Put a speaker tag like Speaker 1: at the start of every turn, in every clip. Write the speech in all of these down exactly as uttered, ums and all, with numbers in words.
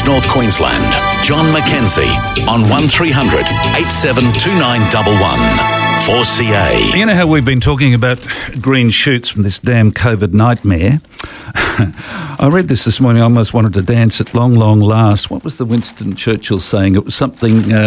Speaker 1: News North Queensland. John Mackenzie on one three hundred eight seven two nine one one. four C A.
Speaker 2: You know how we've been talking about green shoots from this damn COVID nightmare? I read this this morning. I almost wanted to dance at long, long last. What was the Winston Churchill saying? It was something uh,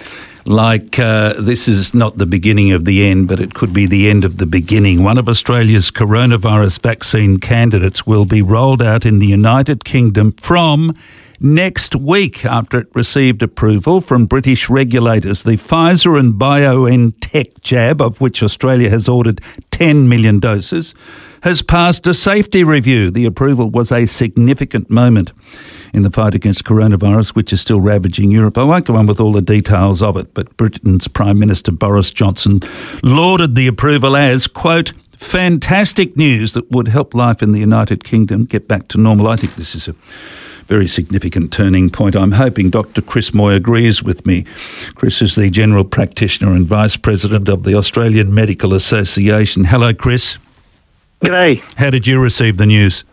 Speaker 2: like, uh, this is not the beginning of the end, but it could be the end of the beginning. One of Australia's coronavirus vaccine candidates will be rolled out in the United Kingdom from next week after it received approval from British regulators. The Pfizer and BioNTech jab, of which Australia has ordered ten million doses, has passed a safety review. The approval was a significant moment in the fight against coronavirus, which is still ravaging Europe. I won't go on with all the details of it, but Britain's Prime Minister Boris Johnson lauded the approval as, quote, fantastic news that would help life in the United Kingdom get back to normal. I think this is a very significant turning point. I'm hoping Doctor Chris Moy agrees with me. Chris is the General Practitioner and Vice President of the Australian Medical Association. Hello, Chris.
Speaker 3: G'day.
Speaker 2: How did you receive the news?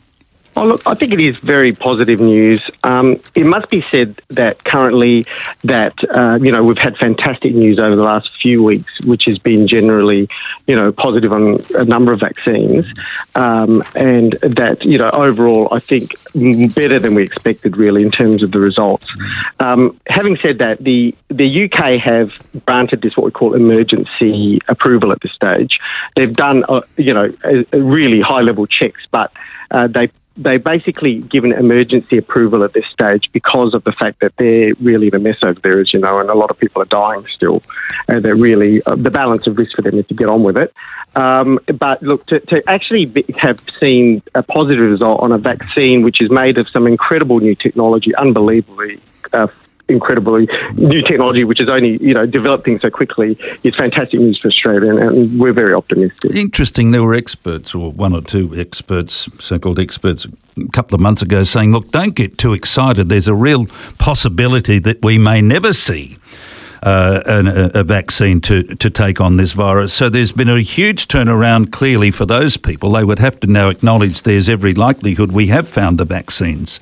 Speaker 3: Oh, look, I think it is very positive news. Um, it must be said that currently that, uh, you know, we've had fantastic news over the last few weeks, which has been generally, you know, positive on a number of vaccines. Um, and that, you know, overall, I think better than we expected, really, in terms of the results. Um, having said that, the, the U K have granted this what we call emergency approval at this stage. They've done, uh, you know, a, a really high-level checks, but uh, they They basically given emergency approval at this stage because of the fact that they're really in a mess over there, as you know, and a lot of people are dying still. And they're really, uh, the balance of risk for them is to get on with it. Um, but look, to, to actually be, have seen a positive result on a vaccine which is made of some incredible new technology, unbelievably uh, incredibly new technology, which is only, you know, developing so quickly, is fantastic news for Australia, and, and we're very optimistic.
Speaker 2: Interesting, there were experts, or one or two experts, so-called experts, a couple of months ago saying, look, don't get too excited. There's a real possibility that we may never see uh, an, a, a vaccine to, to take on this virus. So there's been a huge turnaround, clearly, for those people. They would have to now acknowledge there's every likelihood we have found the vaccines.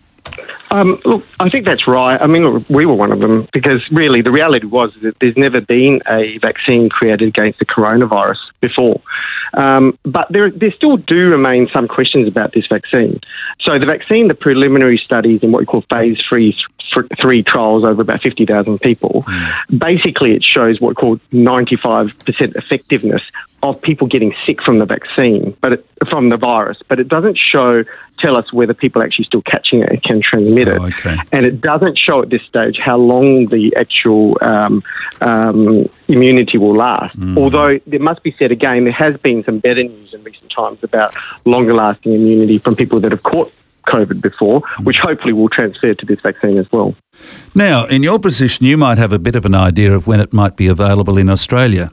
Speaker 3: Um, look, I think that's right. I mean, look, we were one of them because really the reality was that there's never been a vaccine created against the coronavirus before. Um, but there, there still do remain some questions about this vaccine. So the vaccine, the preliminary studies in what we call phase three, three trials over about fifty thousand people, mm. basically it shows what we call ninety-five percent effectiveness of people getting sick from the vaccine, but it, from the virus, but it doesn't show, tell us whether people are actually still catching it and can transmit it.
Speaker 2: Oh, okay.
Speaker 3: And it doesn't show at this stage how long the actual um, um, immunity will last. Mm. Although there must be said again, there has been some better news in recent times about longer lasting immunity from people that have caught COVID before, which hopefully will transfer to this vaccine as well.
Speaker 2: Now, in your position, you might have a bit of an idea of when it might be available in Australia.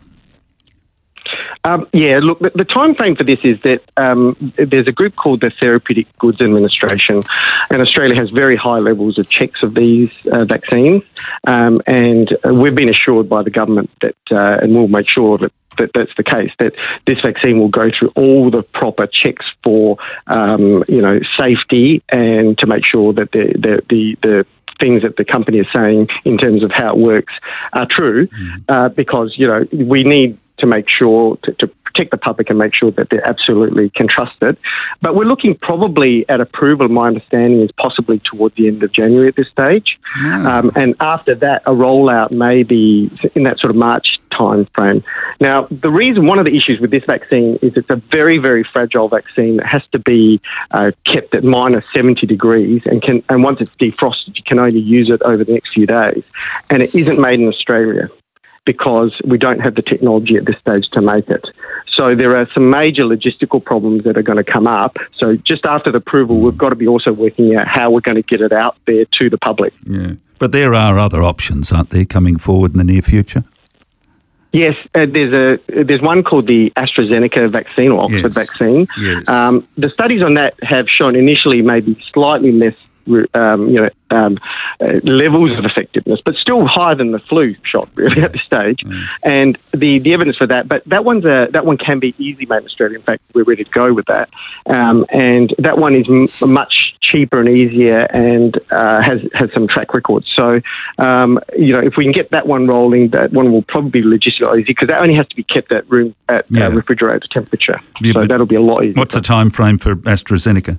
Speaker 3: Um, yeah, look, the, the time frame for this is that um, there's a group called the Therapeutic Goods Administration, and Australia has very high levels of checks of these uh, vaccines, um, and uh, we've been assured by the government that, uh, and we'll make sure that that that's the case, that this vaccine will go through all the proper checks for, um, you know, safety and to make sure that the the the, the things that the company is saying in terms of how it works are true, mm. uh, because, you know, we need to make sure to, to protect the public and make sure that they absolutely can trust it. But we're looking probably at approval, my understanding is possibly towards the end of January at this stage. Mm. Um, and after that, a rollout may be in that sort of March time frame. Now, the reason, one of the issues with this vaccine is it's a very, very fragile vaccine that has to be uh, kept at minus seventy degrees, and can, and once it's defrosted, you can only use it over the next few days. And it isn't made in Australia because we don't have the technology at this stage to make it. So there are some major logistical problems that are going to come up. So just after the approval, we've got to be also working out how we're going to get it out there to the public.
Speaker 2: Yeah, but there are other options, aren't there, coming forward in the near future?
Speaker 3: Yes, uh, there's a there's one called the AstraZeneca vaccine or Oxford
Speaker 2: yes.
Speaker 3: vaccine.
Speaker 2: Yes.
Speaker 3: Um, the studies on that have shown initially maybe slightly less um, you know um, uh, levels of effectiveness, but still higher than the flu shot really at this stage. Mm. And the, the evidence for that, but that one's a, that one can be easily made in Australia. In fact, we're ready to go with that. Um, and that one is m- much cheaper and easier, and uh, has has some track record. So, um, you know, if we can get that one rolling, that one will probably be logistically easy because that only has to be kept at room at
Speaker 2: yeah.
Speaker 3: uh, refrigerator temperature.
Speaker 2: Yeah,
Speaker 3: so that'll be a lot easier.
Speaker 2: What's the time frame for AstraZeneca?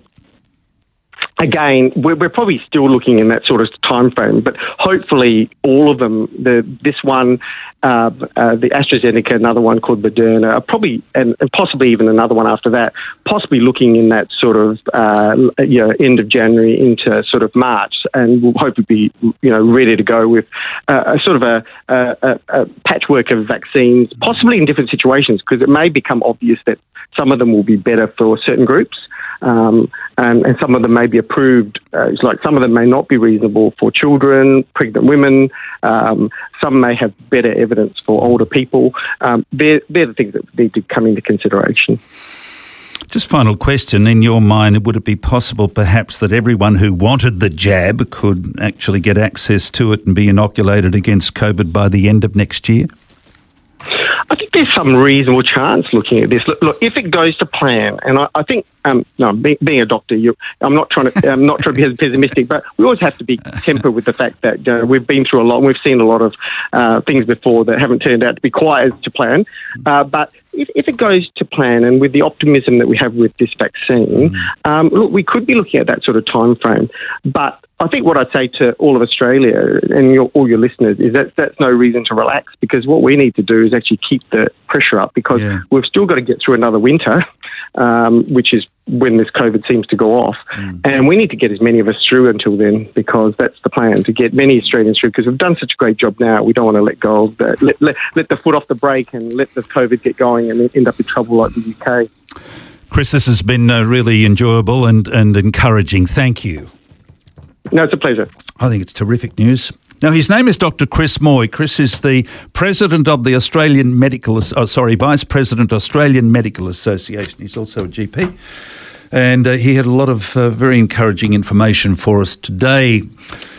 Speaker 3: Again, we're, we're probably still looking in that sort of time frame, but hopefully all of them, the this one, uh, uh, the AstraZeneca, another one called Moderna, are probably, and, and possibly even another one after that, possibly looking in that sort of, uh, you know, end of January into sort of March, and we'll hopefully be, you know, ready to go with uh, a sort of a, a, a patchwork of vaccines, possibly in different situations, because it may become obvious that some of them will be better for certain groups. Um, and, and some of them may be approved. Uh, it's like some of them may not be reasonable for children, pregnant women. Um, some may have better evidence for older people. Um, they're, they're the things that need to come into consideration.
Speaker 2: Just final question. In your mind, would it be possible perhaps that everyone who wanted the jab could actually get access to it and be inoculated against COVID by the end of next year?
Speaker 3: I think there's some reasonable chance looking at this. Look, look if it goes to plan, and I, I think, um, no, be, being a doctor, you, I'm not trying to, I'm not trying to be pessimistic, but we always have to be tempered with the fact that you know, we've been through a lot, and we've seen a lot of uh, things before that haven't turned out to be quite as to plan. Uh, but if, if it goes to plan, and with the optimism that we have with this vaccine, mm. um, look, we could be looking at that sort of time frame. But I think what I'd say to all of Australia and your, all your listeners is that that's no reason to relax, because what we need to do is actually keep the pressure up, because yeah. we've still got to get through another winter, um, which is when this COVID seems to go off. Mm. And we need to get as many of us through until then, because that's the plan, to get many Australians through, because we've done such a great job now. We don't want to let go of the, let, let, let the foot off the brake and let the COVID get going and end up in trouble like the U K.
Speaker 2: Chris, this has been uh, really enjoyable and, and encouraging. Thank you.
Speaker 3: No, it's a pleasure.
Speaker 2: I think it's terrific news. Now, his name is Doctor Chris Moy. Chris is the president of the Australian Medical, oh, sorry, Vice President, Australian Medical Association. He's also a G P. And uh, he had a lot of uh, very encouraging information for us today.